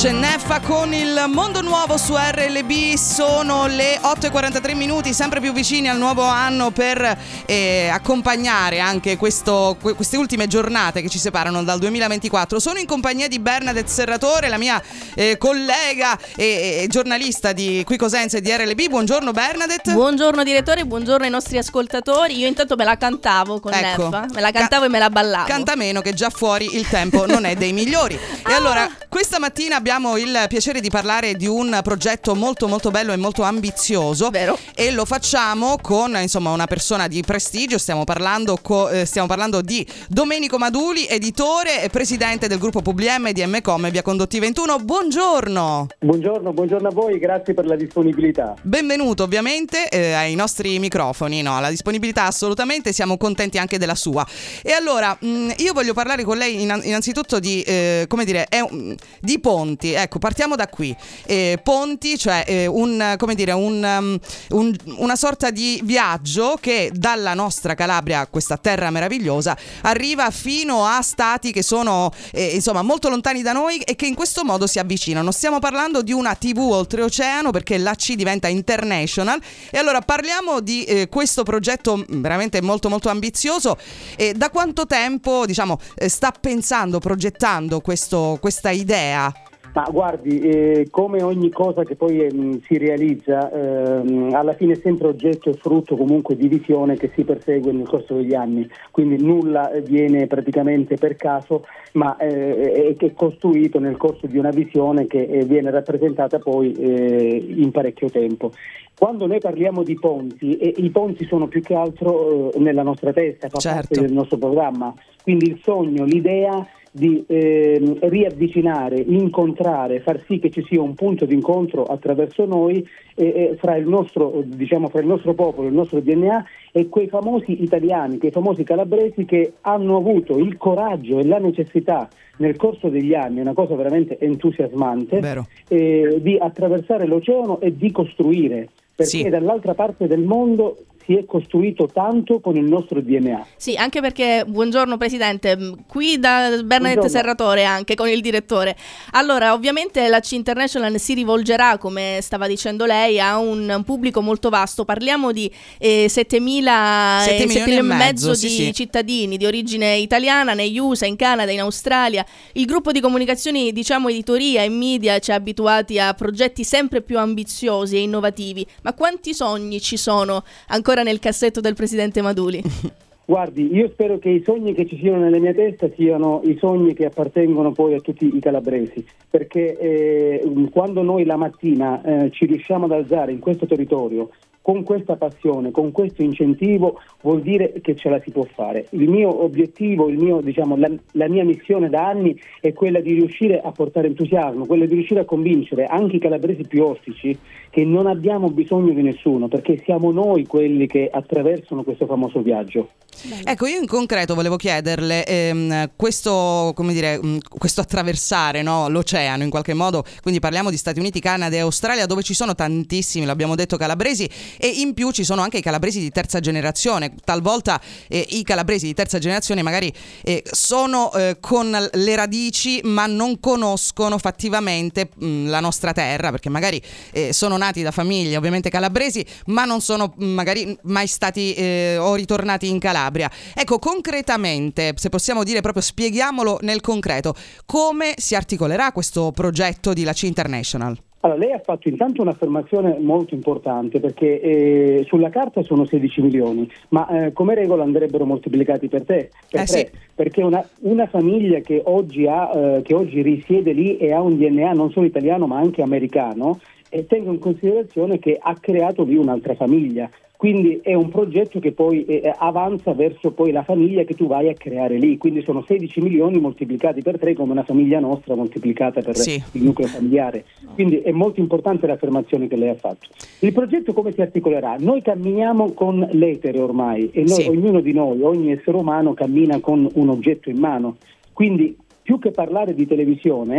Cenneffa con il Mondo Nuovo su RLB. Sono le 8:43 minuti, sempre più vicini al nuovo anno per accompagnare anche queste ultime giornate che ci separano dal 2024. Sono in compagnia di Bernadette Serratore, la mia collega e giornalista di Qui Cosenza e di RLB. Buongiorno Bernadette. Buongiorno direttore, buongiorno ai nostri ascoltatori. Io intanto me la cantavo con Neffa, me la cantavo e me la ballavo. Canta meno che già fuori il tempo non è dei migliori. E allora questa mattina abbiamo il piacere di parlare di un progetto molto molto bello e molto ambizioso. Vero. E lo facciamo con una persona di prestigio. Stiamo parlando di Domenico Maduli, editore e presidente del gruppo Publim di M-Com e Via Condotti 21. Buongiorno. Buongiorno a voi, grazie per la disponibilità. Benvenuto ovviamente ai nostri microfoni. No, la disponibilità assolutamente, siamo contenti anche della sua. E allora io voglio parlare con lei innanzitutto di di ponti. Ecco, partiamo da qui. Ponti, cioè una sorta di viaggio che dalla nostra Calabria, questa terra meravigliosa, arriva fino a stati che sono molto lontani da noi e che in questo modo si avvicinano. Stiamo parlando di una TV oltreoceano, perché l'AC diventa international. E allora parliamo di questo progetto veramente molto molto ambizioso. Da quanto tempo sta pensando, progettando questa idea? Ma guardi, come ogni cosa che poi si realizza, alla fine è sempre oggetto e frutto comunque di visione che si persegue nel corso degli anni, quindi nulla viene praticamente per caso, ma è costruito nel corso di una visione che viene rappresentata poi in parecchio tempo. Quando noi parliamo di ponti, i ponti sono più che altro nella nostra testa, fa parte del nostro programma, quindi il sogno, l'idea di riavvicinare, incontrare, far sì che ci sia un punto di incontro attraverso noi fra il nostro popolo, il nostro DNA e quei famosi italiani, quei famosi calabresi che hanno avuto il coraggio e la necessità nel corso degli anni, una cosa veramente entusiasmante, di attraversare l'oceano e di costruire, perché dall'altra parte del mondo si è costruito tanto con il nostro DNA. Sì, anche perché, buongiorno Presidente, qui da Bernadette Serratore anche con il direttore. Allora, ovviamente la C International si rivolgerà, come stava dicendo lei, a un pubblico molto vasto. Parliamo di 7 milioni e mezzo di cittadini di origine italiana negli USA, in Canada, in Australia. Il gruppo di comunicazioni, editoria e media ci ha abituati a progetti sempre più ambiziosi e innovativi. Ma quanti sogni ci sono ancora nel cassetto del presidente Maduli? Guardi, io spero che i sogni che ci siano nella mia testa siano i sogni che appartengono poi a tutti i calabresi, perché quando noi la mattina ci riusciamo ad alzare in questo territorio con questa passione, con questo incentivo, vuol dire che ce la si può fare. Il mio obiettivo, la mia missione da anni è quella di riuscire a portare entusiasmo, quella di riuscire a convincere anche i calabresi più ostici che non abbiamo bisogno di nessuno, perché siamo noi quelli che attraversano questo famoso viaggio. Ecco, io in concreto volevo chiederle questo attraversare, no, l'oceano in qualche modo, quindi parliamo di Stati Uniti, Canada e Australia, dove ci sono tantissimi, l'abbiamo detto, calabresi, e in più ci sono anche i calabresi di terza generazione. Talvolta i calabresi di terza generazione magari sono con le radici, ma non conoscono fattivamente la nostra terra, perché magari sono nati da famiglie ovviamente calabresi, ma non sono magari mai stati o ritornati in Calabria. Ecco, concretamente, se possiamo dire, proprio spieghiamolo nel concreto, come si articolerà questo progetto di La C International? Allora, lei ha fatto intanto un'affermazione molto importante, perché sulla carta sono 16 milioni, ma come regola andrebbero moltiplicati per tre, perché una famiglia che oggi risiede lì e ha un DNA non solo italiano ma anche americano, tengo in considerazione che ha creato lì un'altra famiglia. Quindi è un progetto che poi avanza verso poi la famiglia che tu vai a creare lì, quindi sono 16 milioni moltiplicati per 3 come una famiglia nostra moltiplicata per il nucleo familiare. Quindi è molto importante l'affermazione che lei ha fatto. Il progetto come si articolerà? Noi camminiamo con l'etere ormai e noi, ognuno di noi, ogni essere umano cammina con un oggetto in mano, quindi più che parlare di televisione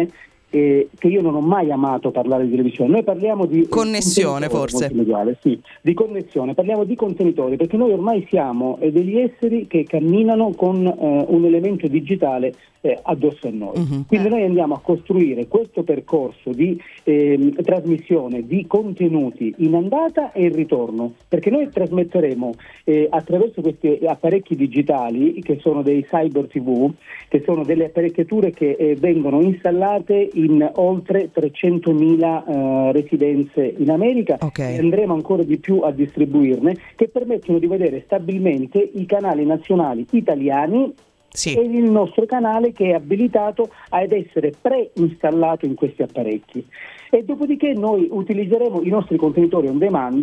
che io non ho mai amato parlare di televisione. Noi parliamo di connessione, forse sì, di connessione, parliamo di contenitori, perché noi ormai siamo degli esseri che camminano con un elemento digitale addosso a noi. Quindi noi andiamo a costruire questo percorso di trasmissione di contenuti in andata e in ritorno, perché noi trasmetteremo attraverso questi apparecchi digitali, che sono dei cyber TV, che sono delle apparecchiature che vengono installate in oltre 300.000 residenze in America, e andremo ancora di più a distribuirne, che permettono di vedere stabilmente i canali nazionali italiani e il nostro canale, che è abilitato ad essere preinstallato in questi apparecchi. E dopodiché noi utilizzeremo i nostri contenitori on demand,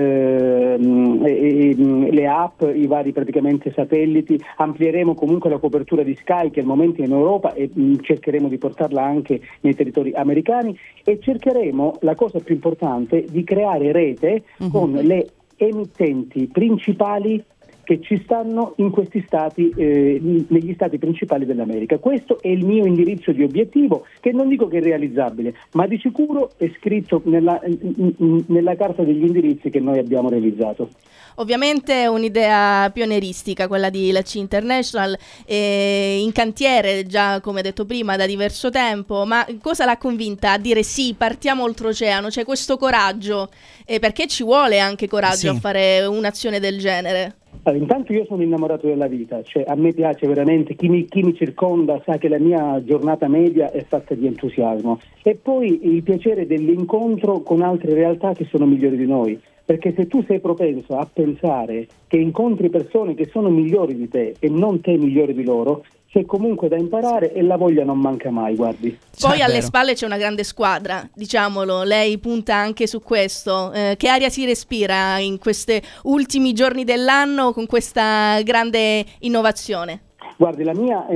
le app, i vari praticamente satelliti, amplieremo comunque la copertura di Sky, che al momento è in Europa, e cercheremo di portarla anche nei territori americani, e cercheremo, la cosa più importante, di creare rete con le emittenti principali che ci stanno in questi stati, negli stati principali dell'America. Questo è il mio indirizzo di obiettivo, che non dico che è realizzabile, ma di sicuro è scritto nella carta degli indirizzi che noi abbiamo realizzato. Ovviamente è un'idea pionieristica quella di LC International, in cantiere già, come detto prima, da diverso tempo, ma cosa l'ha convinta a dire sì, partiamo oltreoceano? C'è questo coraggio, perché ci vuole anche coraggio a fare un'azione del genere? Allora, intanto io sono innamorato della vita, cioè a me piace veramente, chi mi circonda sa che la mia giornata media è fatta di entusiasmo, e poi il piacere dell'incontro con altre realtà che sono migliori di noi, perché se tu sei propenso a pensare che incontri persone che sono migliori di te e non te migliori di loro, c'è comunque da imparare, e la voglia non manca mai, guardi. Poi alle spalle c'è una grande squadra, diciamolo, lei punta anche su questo. Che aria si respira in questi ultimi giorni dell'anno con questa grande innovazione? Guardi, la mia,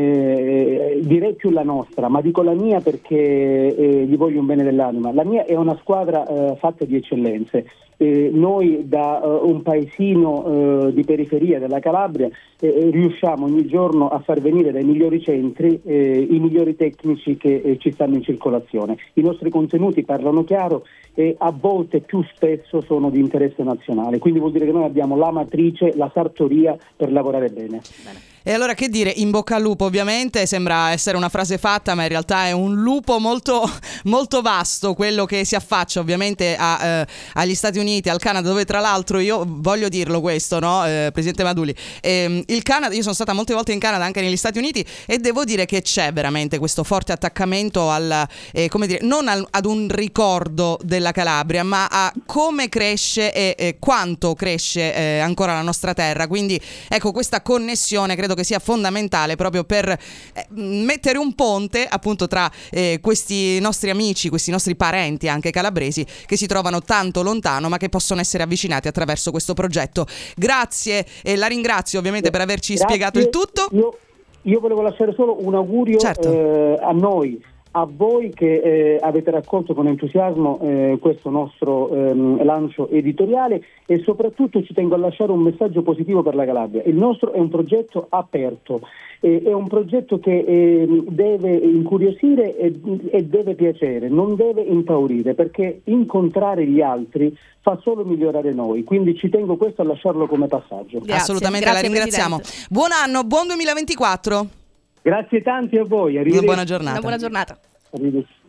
direi più la nostra, ma dico la mia perché gli voglio un bene dell'anima. La mia è una squadra fatta di eccellenze. Noi da un paesino di periferia della Calabria riusciamo ogni giorno a far venire dai migliori centri i migliori tecnici che ci stanno in circolazione. I nostri contenuti parlano chiaro e a volte più spesso sono di interesse nazionale, quindi vuol dire che noi abbiamo la matrice, la sartoria per lavorare bene. E allora che dire, in bocca al lupo. Ovviamente sembra essere una frase fatta, ma in realtà è un lupo molto, molto vasto quello che si affaccia ovviamente agli Stati Uniti, al Canada, dove tra l'altro io voglio dirlo questo, no, Presidente Maduli, il Canada, io sono stata molte volte in Canada, anche negli Stati Uniti, e devo dire che c'è veramente questo forte attaccamento come dire, non ad un ricordo della Calabria, ma a come cresce e quanto cresce ancora la nostra terra. Quindi ecco, questa connessione credo che sia fondamentale proprio per mettere un ponte appunto tra questi nostri amici, questi nostri parenti anche calabresi, che si trovano tanto lontano ma che possono essere avvicinati attraverso questo progetto. Grazie, e la ringrazio ovviamente per averci spiegato il tutto. Io volevo lasciare solo un augurio a noi, a voi che avete raccolto con entusiasmo questo nostro lancio editoriale, e soprattutto ci tengo a lasciare un messaggio positivo per la Calabria. Il nostro è un progetto aperto, è un progetto che deve incuriosire e deve piacere, non deve impaurire, perché incontrare gli altri fa solo migliorare noi, quindi ci tengo questo a lasciarlo come passaggio. Grazie, assolutamente, la ringraziamo. Presidente. Buon anno, buon 2024. Grazie tanti a voi, arrivederci. Una buona giornata. Una buona giornata. Arrivederci.